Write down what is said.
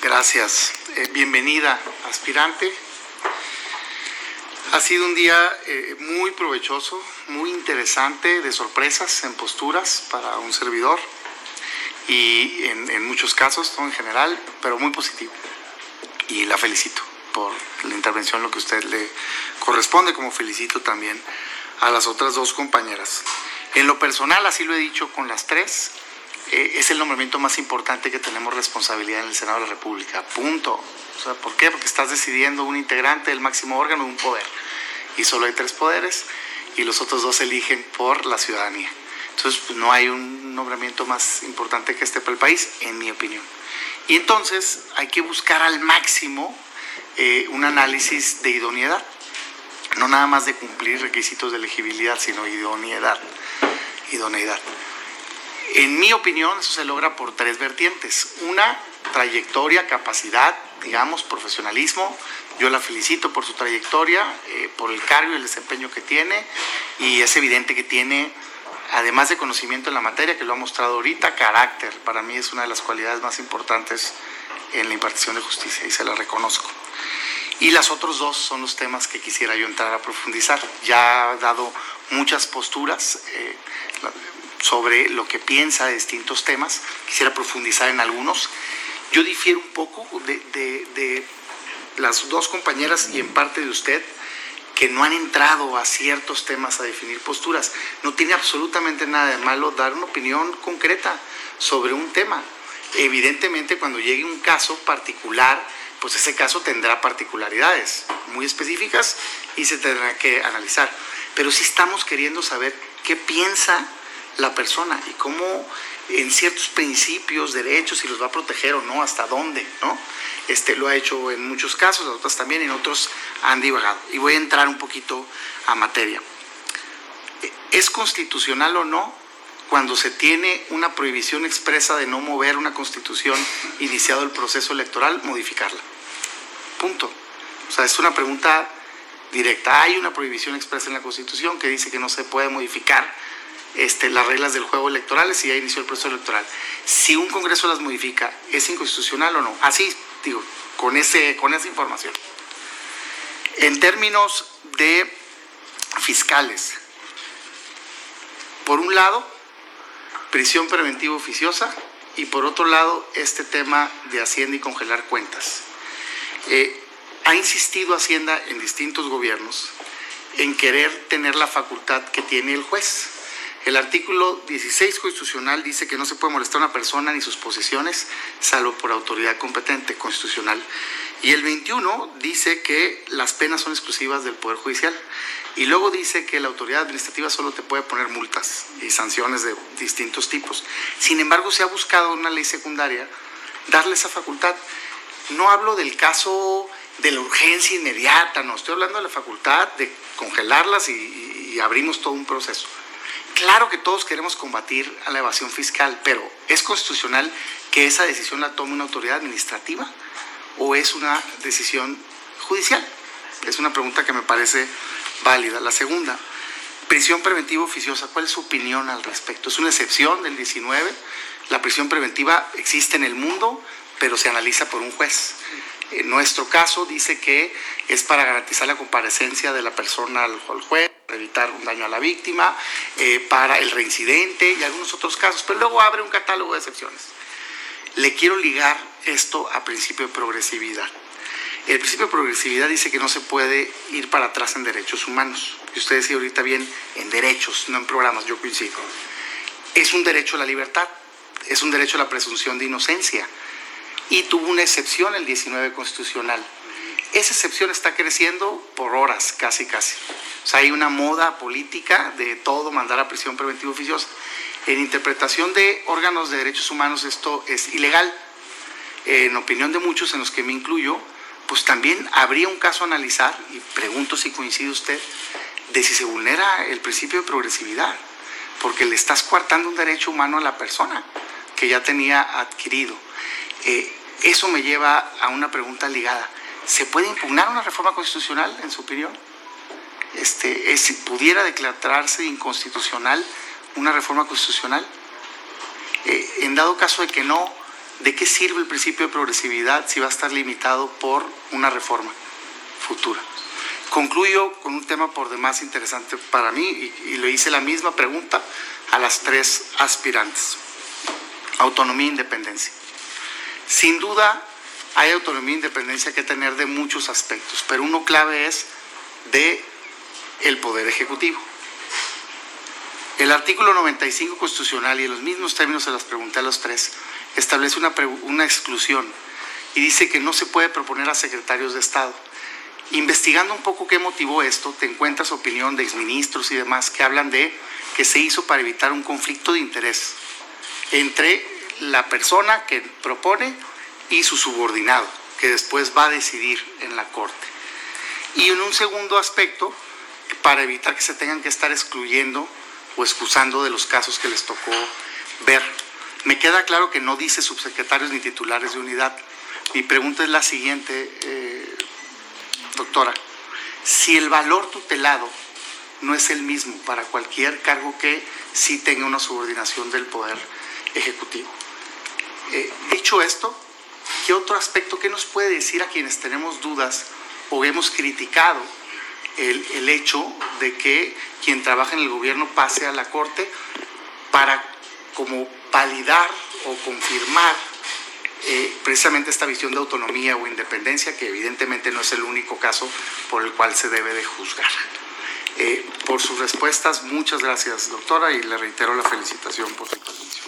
Gracias. Bienvenida, aspirante. Ha sido un día muy provechoso, muy interesante, de sorpresas en posturas para un servidor y en muchos casos, no en general, pero muy positivo. Y la felicito por la intervención, lo que a usted le corresponde, como felicito también a las otras dos compañeras. En lo personal, así lo he dicho con las tres, es el nombramiento más importante que tenemos responsabilidad en el Senado de la República, punto. O sea, ¿por qué? Porque estás decidiendo un integrante del máximo órgano de un poder, y solo hay 3 poderes, y los otros 2 eligen por la ciudadanía. Entonces, pues, no hay un nombramiento más importante que este para el país, en mi opinión. Y entonces hay que buscar al máximo un análisis de idoneidad, no nada más de cumplir requisitos de elegibilidad, sino idoneidad. En mi opinión, eso se logra por 3 vertientes. Una, trayectoria, capacidad, digamos, profesionalismo. Yo la felicito por su trayectoria, por el cargo y el desempeño que tiene, y es evidente que tiene, además de conocimiento en la materia, que lo ha mostrado ahorita, carácter. Para mí es una de las cualidades más importantes en la impartición de justicia, y se la reconozco. Y las otros 2 son los temas que quisiera yo entrar a profundizar. Ya ha dado muchas posturas sobre lo que piensa de distintos temas. Quisiera profundizar en algunos. Yo difiero un poco de las 2 compañeras y en parte de usted, que no han entrado a ciertos temas a definir posturas. No tiene absolutamente nada de malo dar una opinión concreta sobre un tema. Evidentemente, cuando llegue un caso particular, pues ese caso tendrá particularidades muy específicas y se tendrá que analizar. Pero sí estamos queriendo saber qué piensa la persona y cómo en ciertos principios, derechos, si los va a proteger o no, hasta dónde, ¿no? Lo ha hecho en muchos casos, en otras también, en otros han divagado. Y voy a entrar un poquito a materia. ¿Es constitucional o no cuando se tiene una prohibición expresa de no mover una constitución iniciado el proceso electoral, modificarla? Punto. O sea, es una pregunta directa. Hay una prohibición expresa en la Constitución que dice que no se puede modificar las reglas del juego electorales si ya inició el proceso electoral. Si un Congreso las modifica, ¿es inconstitucional o no? Así, digo, con esa información. En términos de fiscales, por un lado, prisión preventiva oficiosa, y por otro lado, este tema de Hacienda y congelar cuentas. Ha insistido Hacienda en distintos gobiernos en querer tener la facultad que tiene el juez. El artículo 16 constitucional dice que no se puede molestar a una persona ni sus posesiones, salvo por autoridad competente constitucional. Y el 21 dice que las penas son exclusivas del Poder Judicial. Y luego dice que la autoridad administrativa solo te puede poner multas y sanciones de distintos tipos. Sin embargo, se ha buscado en una ley secundaria darle esa facultad. No hablo del caso de la urgencia inmediata, no, estoy hablando de la facultad de congelarlas y abrimos todo un proceso. Claro que todos queremos combatir a la evasión fiscal, pero ¿es constitucional que esa decisión la tome una autoridad administrativa o es una decisión judicial? Es una pregunta que me parece válida. La segunda, prisión preventiva oficiosa, ¿cuál es su opinión al respecto? ¿Es una excepción del 19? La prisión preventiva existe en el mundo, pero se analiza por un juez. En nuestro caso dice que es para garantizar la comparecencia de la persona al juez, para evitar un daño a la víctima, para el reincidente y algunos otros casos, pero luego abre un catálogo de excepciones. Le quiero ligar esto a principio de progresividad. El principio de progresividad dice que no se puede ir para atrás en derechos humanos. Y usted decía ahorita bien, en derechos, no en programas, yo coincido. Es un derecho a la libertad, es un derecho a la presunción de inocencia. Y tuvo una excepción el 19 constitucional. Esa excepción está creciendo por horas, casi. O sea, hay una moda política de todo mandar a prisión preventiva oficiosa. En interpretación de órganos de derechos humanos esto es ilegal. En opinión de muchos, en los que me incluyo, pues también habría un caso a analizar, y pregunto si coincide usted, de si se vulnera el principio de progresividad, porque le estás coartando un derecho humano a la persona que ya tenía adquirido. Eso me lleva a una pregunta ligada. ¿Se puede impugnar una reforma constitucional, en su opinión? Si pudiera declararse inconstitucional una reforma constitucional. En dado caso de que no, ¿de qué sirve el principio de progresividad si va a estar limitado por una reforma futura? Concluyo con un tema por demás interesante para mí y le hice la misma pregunta a las 3 aspirantes. Autonomía e independencia. Sin duda hay autonomía e independencia que tener de muchos aspectos, pero uno clave es de el Poder Ejecutivo. El artículo 95 constitucional, y en los mismos términos se las pregunté a los 3, establece una exclusión y dice que no se puede proponer a secretarios de Estado. Investigando un poco qué motivó esto, te encuentras opinión de exministros y demás que hablan de que se hizo para evitar un conflicto de interés entre la persona que propone y su subordinado, que después va a decidir en la Corte. Y en un segundo aspecto, para evitar que se tengan que estar excluyendo o excusando de los casos que les tocó ver. Me queda claro que no dice subsecretarios ni titulares de unidad. Mi pregunta es la siguiente, doctora. Si el valor tutelado no es el mismo para cualquier cargo que sí tenga una subordinación del Poder Ejecutivo. Dicho esto, ¿qué otro aspecto, qué nos puede decir a quienes tenemos dudas o hemos criticado el hecho de que quien trabaja en el gobierno pase a la Corte para como validar o confirmar precisamente esta visión de autonomía o independencia, que evidentemente no es el único caso por el cual se debe de juzgar? Por sus respuestas, muchas gracias, doctora, y le reitero la felicitación por su intervención.